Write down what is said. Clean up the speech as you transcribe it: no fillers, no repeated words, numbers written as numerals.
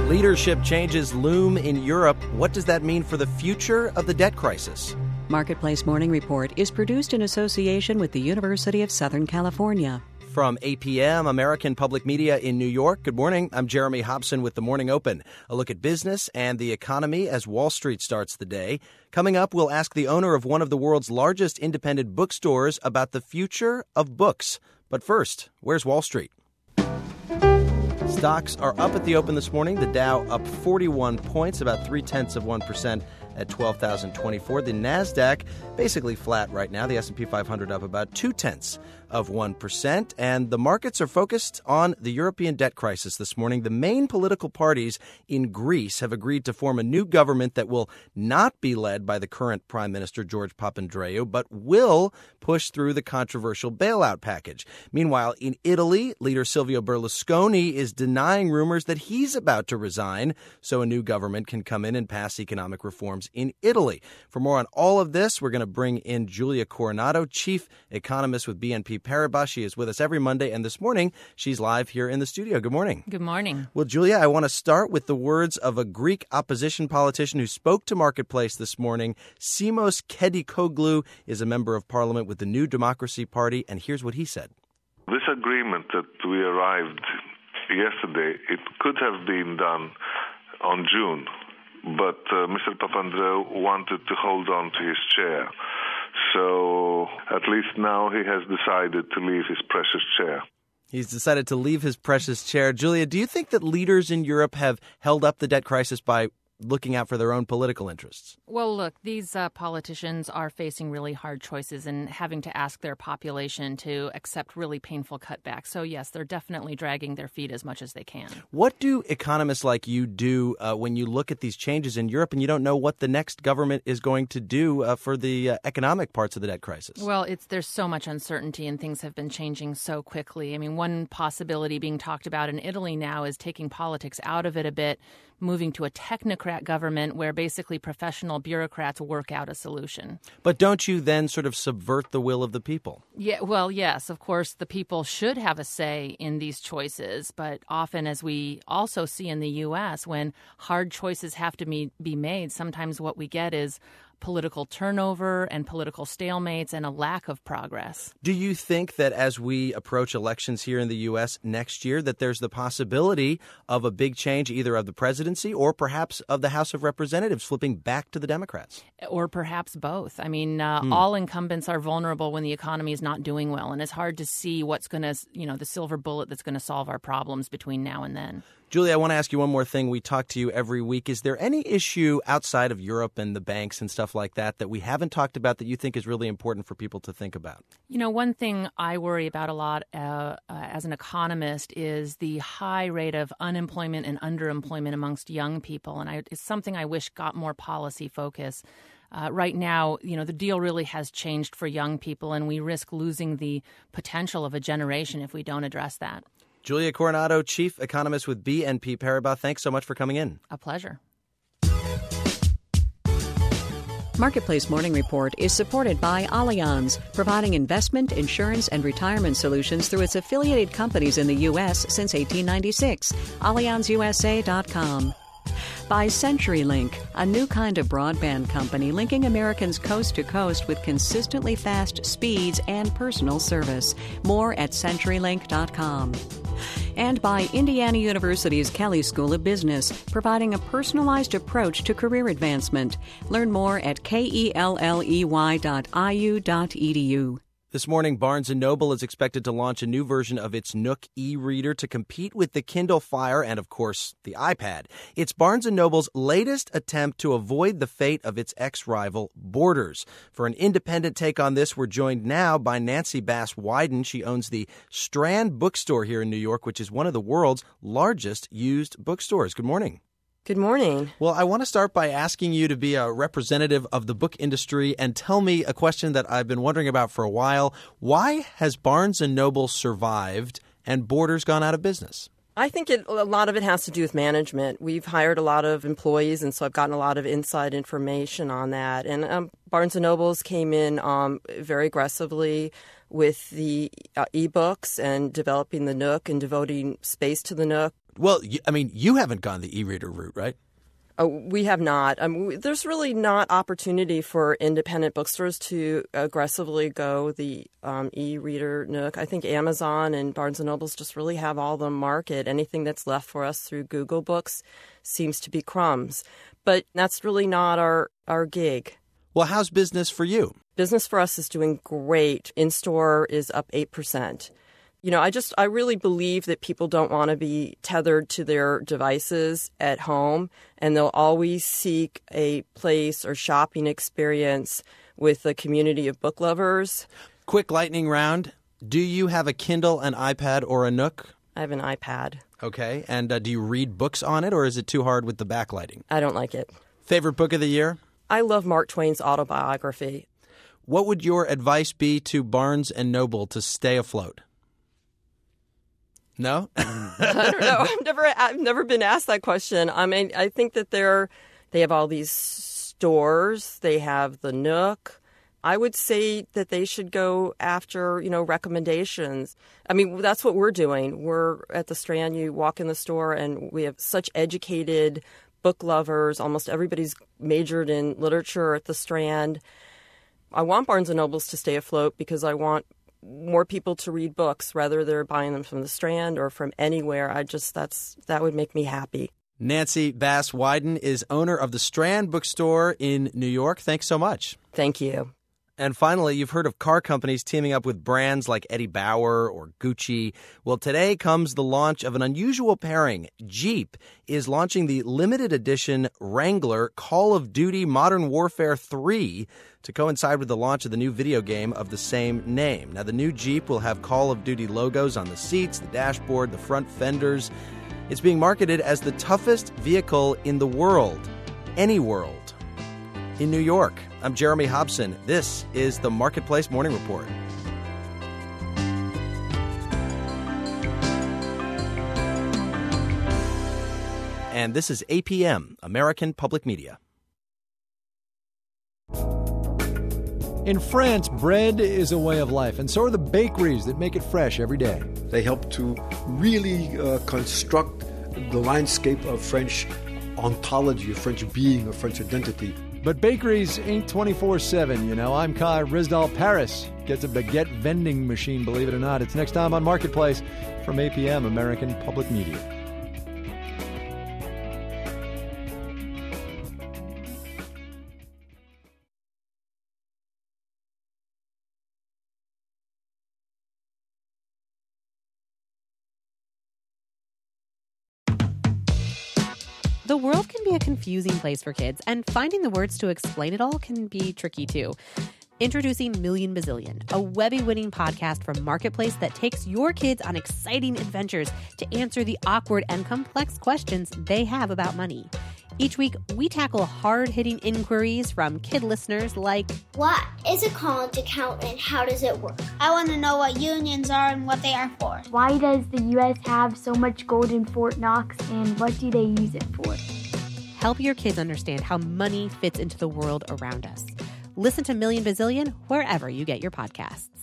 Leadership changes loom in Europe. What does that mean for the future of the debt crisis? Marketplace Morning Report is produced in association with the University of Southern California. From APM, American Public Media in New York. Good morning. I'm Jeremy Hobson with The Morning Open. A look at business and the economy as Wall Street starts the day. Coming up, we'll ask the owner of one of the world's largest independent bookstores about the future of books. But first, where's Wall Street? Stocks are up at the open this morning. The Dow up 41 points, about 0.3% at 12,024. The Nasdaq basically flat right now. The S&P 500 up about 0.2%. And the markets are focused on the European debt crisis this morning. The main political parties in Greece have agreed to form a new government that will not be led by the current Prime Minister George Papandreou, but will push through the controversial bailout package. Meanwhile, in Italy, leader Silvio Berlusconi is denying rumors that he's about to resign so a new government can come in and pass economic reforms in Italy. For more on all of this, we're going to bring in Julia Coronado, chief economist with BNP Paribas. She is with us every Monday, and this morning she's live here in the studio. Good morning. Good morning. Well, Julia, I want to start with the words of a Greek opposition politician who spoke to Marketplace this morning. Simos Kedikoglu is a member of parliament with the New Democracy Party, and here's what he said. This agreement that we arrived yesterday, it could have been done on June, but Mr. Papandreou wanted to hold on to his chair. So at least now he has decided to leave his precious chair. He's decided to leave his precious chair. Julia, do you think that leaders in Europe have held up the debt crisis by looking out for their own political interests? Well, look, these politicians are facing really hard choices and having to ask their population to accept really painful cutbacks. So, yes, they're definitely dragging their feet as much as they can. What do economists like you do when you look at these changes in Europe and you don't know what the next government is going to do for the economic parts of the debt crisis? Well, there's so much uncertainty and things have been changing so quickly. I mean, one possibility being talked about in Italy now is taking politics out of it a bit, moving to a technocrat government where basically professional bureaucrats work out a solution. But don't you then sort of subvert the will of the people? Yeah, well, yes, of course, the people should have a say in these choices. But often, as we also see in the U.S., when hard choices have to be made, sometimes what we get is political turnover and political stalemates and a lack of progress. Do you think that as we approach elections here in the U.S. next year, that there's the possibility of a big change either of the presidency or perhaps of the House of Representatives flipping back to the Democrats? Or perhaps both. I mean, all incumbents are vulnerable when the economy is not doing well, and it's hard to see what's going to, the silver bullet that's going to solve our problems between now and then. Julia, I want to ask you one more thing. We talk to you every week. Is there any issue outside of Europe and the banks and stuff like that that we haven't talked about that you think is really important for people to think about? One thing I worry about a lot as an economist is the high rate of unemployment and underemployment amongst young people. And it's something I wish got more policy focus. Right now, the deal really has changed for young people, and we risk losing the potential of a generation if we don't address that. Julia Coronado, chief economist with BNP Paribas, thanks so much for coming in. A pleasure. Marketplace Morning Report is supported by Allianz, providing investment, insurance, and retirement solutions through its affiliated companies in the U.S. since 1896. AllianzUSA.com. By CenturyLink, a new kind of broadband company linking Americans coast to coast with consistently fast speeds and personal service. More at CenturyLink.com. And by Indiana University's Kelley School of Business, providing a personalized approach to career advancement. Learn more at kelley.iu.edu. This morning, Barnes & Noble is expected to launch a new version of its Nook e-reader to compete with the Kindle Fire and, of course, the iPad. It's Barnes & Noble's latest attempt to avoid the fate of its ex-rival, Borders. For an independent take on this, we're joined now by Nancy Bass-Wyden. She owns the Strand Bookstore here in New York, which is one of the world's largest used bookstores. Good morning. Good morning. Well, I want to start by asking you to be a representative of the book industry and tell me a question that I've been wondering about for a while. Why has Barnes & Noble survived and Borders gone out of business? I think a lot of it has to do with management. We've hired a lot of employees, and so I've gotten a lot of inside information on that. And Barnes & Noble's came in very aggressively with the e-books and developing the Nook and devoting space to the Nook. Well, you haven't gone the e-reader route, right? Oh, we have not. There's really not opportunity for independent bookstores to aggressively go the e-reader nook. I think Amazon and Barnes & Nobles just really have all the market. Anything that's left for us through Google Books seems to be crumbs. But that's really not our gig. Well, how's business for you? Business for us is doing great. In-store is up 8%. I really believe that people don't want to be tethered to their devices at home, and they'll always seek a place or shopping experience with a community of book lovers. Quick lightning round. Do you have a Kindle, an iPad, or a Nook? I have an iPad. Okay. And do you read books on it, or is it too hard with the backlighting? I don't like it. Favorite book of the year? I love Mark Twain's autobiography. What would your advice be to Barnes & Noble to stay afloat? No? I don't know. I've never been asked that question. I think that they have all these stores. They have the Nook. I would say that they should go after, recommendations. That's what we're doing. We're at the Strand. You walk in the store and we have such educated book lovers. Almost everybody's majored in literature at the Strand. I want Barnes & Nobles to stay afloat because I want more people to read books, whether they're buying them from the Strand or from anywhere. That would make me happy. Nancy Bass-Weiden is owner of the Strand Bookstore in New York. Thanks so much. Thank you. And finally, you've heard of car companies teaming up with brands like Eddie Bauer or Gucci. Well, today comes the launch of an unusual pairing. Jeep is launching the limited edition Wrangler Call of Duty Modern Warfare 3 to coincide with the launch of the new video game of the same name. Now, the new Jeep will have Call of Duty logos on the seats, the dashboard, the front fenders. It's being marketed as the toughest vehicle in the world, any world. In New York, I'm Jeremy Hobson. This is the Marketplace Morning Report. And this is APM, American Public Media. In France, bread is a way of life, and so are the bakeries that make it fresh every day. They help to really construct the landscape of French ontology, of French being, of French identity. But bakeries ain't 24/7, I'm Kai Rizdal. Paris gets a baguette vending machine, believe it or not. It's next time on Marketplace from APM, American Public Media. The world can be a confusing place for kids, and finding the words to explain it all can be tricky too. Introducing Million Bazillion, a Webby-winning podcast from Marketplace that takes your kids on exciting adventures to answer the awkward and complex questions they have about money. Each week, we tackle hard-hitting inquiries from kid listeners like, what is a college account and how does it work? I want to know what unions are and what they are for. Why does the U.S. have so much gold in Fort Knox and what do they use it for? Help your kids understand how money fits into the world around us. Listen to Million Bazillion wherever you get your podcasts.